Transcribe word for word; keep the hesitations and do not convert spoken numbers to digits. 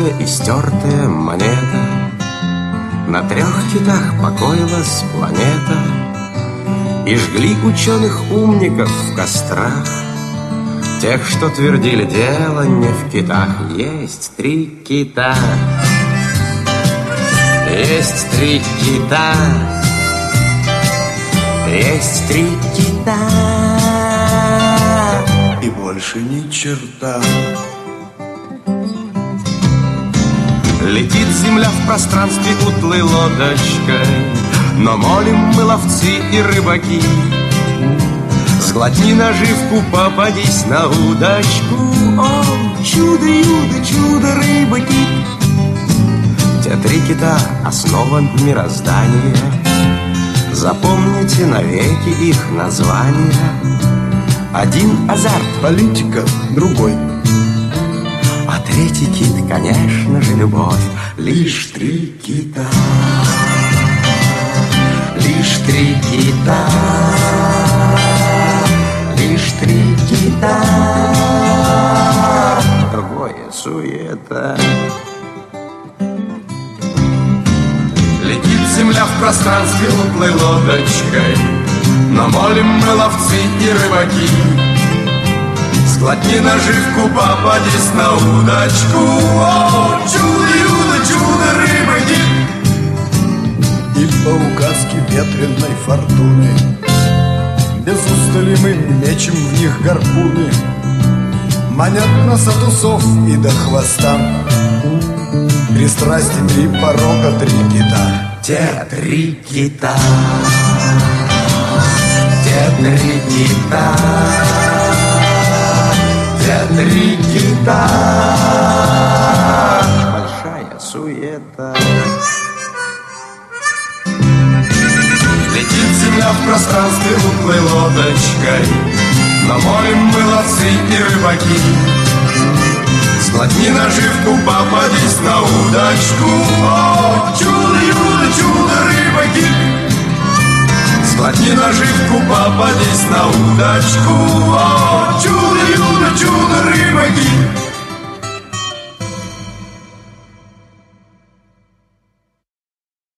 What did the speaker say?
Желтая и стертая монета. На трех китах покоилась планета, и жгли ученых-умников в кострах, тех, что твердили, дело не в китах. Есть три кита, есть три кита, есть три кита, и больше ни черта. Летит земля в пространстве утлой лодочкой, но молим мы, ловцы и рыбаки, сглотни наживку, попадись на удочку. О, чудо-юдо, чудо, рыба-кит. Те три кита — основа мироздания, запомните навеки их названия. Один азарт, политика, другой, а третий кит, конечно же, любовь. Лишь три кита, лишь три кита, лишь три кита, другое суета. Летит земля в пространстве утлой лодочкой, но молим мы, ловцы и рыбаки, сглотни наживку, попадись на удочку. О, чудо-юдо, чудо, рыба-кит. И по указке ветреной фортуны без устали мы мечем в них гарпуны, манят нас от усов и до хвоста. Три страсти, три порога, три кита. Те три кита, те три кита, те три кита, большая суета. Летит земля в пространстве утлой лодочкой, но молим мы, ловцы и рыбаки, сглотни наживку, попадись на удочку. О, чудо-юдо, чудо, рыба-кит. Сглотни наживку, попадись на удочку. О, чудо-юдо, чудо, рыба-кит.